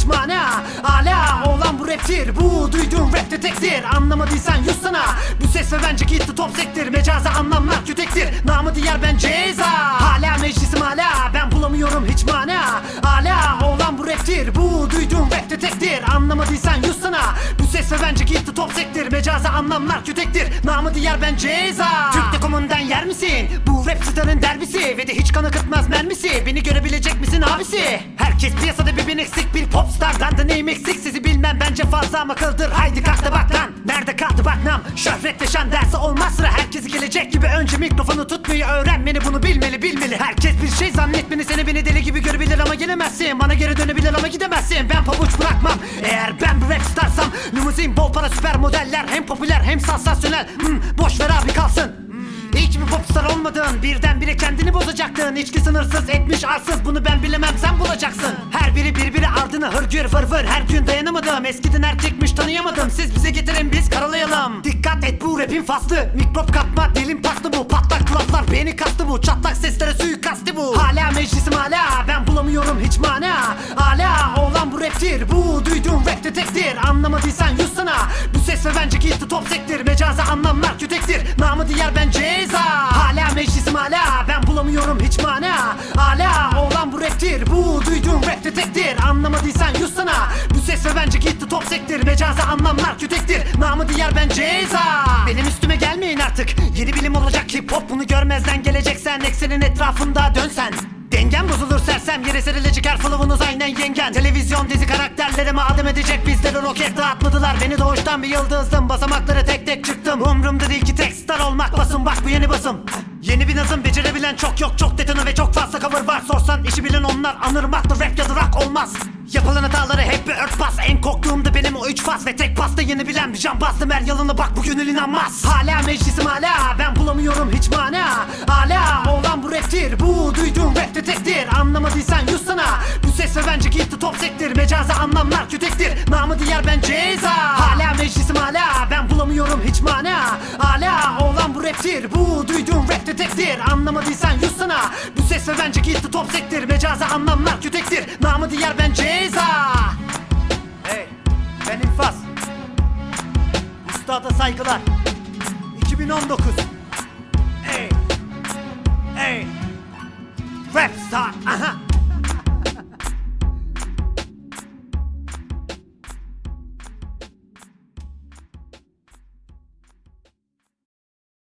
hiç mana. Hala olan bu raptir, bu duyduğun rap detektir. Anlamadıysan yussana, bu ses ve bence gitti top sektir. Mecazi anlamlar kütektir, namı diğer ben ceza. Hala meclisim hala, ben bulamıyorum hiç mana. Hala olan bu raptir, bu duyduğun rap detektir. Anlamadıysan yussana, bu ses ve bence gitti top sektir. Mecazi anlamlar kütektir, namı diğer ben ceza. Türk Telekom'undan yer misin? Bu rap starın derbisi ve de hiç kan akıtmaz mermisi. Beni görebilecek misin abisi? Herkes piyasada bir ben eksik, bir popstardan da neyim eksik? Sizi bilmem bence fazla ama akıldır. Haydi kalk da bak lan, nerede kaldı bak nam? Şöhretle şan dersi olmaz sıra, herkesi gelecek gibi önce mikrofonu tutmayı öğrenmeni, bunu bilmeli. Herkes bir şey zannetmeni, seni beni deli gibi görebilir ama gelemezsin. Bana geri dönebilir ama gidemezsin. Ben pabuç bırakmam eğer ben bir rap starsam. Limuzin, bol para, süper modeller, hem popüler hem sansasyonel. Boş ver abi kalsın. Hiç mi popstar olmadın? Birdenbire kendini bozacaktın. İçki sınırsız etmiş arsız, bunu ben bilemem sen bulacaksın. Her biri birbiri ardına hırgür vır vır, her gün dayanamadım. Eskiden erkekmiş tanıyamadım, siz bize getirin biz karalayalım. Dikkat et bu rapin faslı, mikrop kapma dilim paslı bu. Patlak laflar beni kastı bu, çatlak seslere suikastı bu. Hala meclisim hala, ben bulamıyorum hiç mana. Hala olan bu raptir, bu duyduğun rap detektir. Anlamadıysan yussana, bu ses ve bence gitti top sektir. Mecazi anlamlar kütektir, namı diğer ben ceza. Hala meclisim hala, ben bulamıyorum hiç mana. Hala olan bu raptir, bu duyduğun rap detektir. Anlamadıysan yussana, bu ses ve bence gitti top sektir. Mecazi anlamlar kütektir, namı diğer ben ceza. Benim üstüme gelmeyin artık, yeni bilim olacak hip hop. Bunu görmezden geleceksen eksenin etrafında dönsen. Dengen bozulur sersem, yere serilecek her flow'unuz aynen yengen. Televizyon dizi karakterlerime adım edecek bizleri roket dağıtmadılar. Beni doğuştan bir yıldızdım, basamakları tek tek çıktım. Umrumda değil ki tek star olmak, basın bak bu yeni basım. Yeni bir nazım, becerebilen çok yok, çok detone ve çok fazla cover var. Sorsan işi bilen onlar, anırmaklı rap ya da rock olmaz. Yapılan hataları hep bir örtbas, en korktuğumda benim o 3 faz. Ve tek pasta yeni bilen bir can bastım, her yalına bak bu gönül inanmaz. Hala meclisim hala, ben bulamıyorum hiç mana. Hala olan bu raptir, bu duyduğun rap detektir. Anlamadıysan yussana, bu ses ve bence gitti top sektir. Mecazi anlamlar kütektir, namı diğer ben ceza. Hala meclisim hala, ben bulamıyorum hiç mana. Hala olan bu raptir, bu duyduğun rap detektir. Anlamadıysan yussana, bu ses ve bence gitti top sektir. Mecazi anlamlar kütektir, namı diğer ben ceza. Hey, ben İlfaz. Üstada saygılar. 2019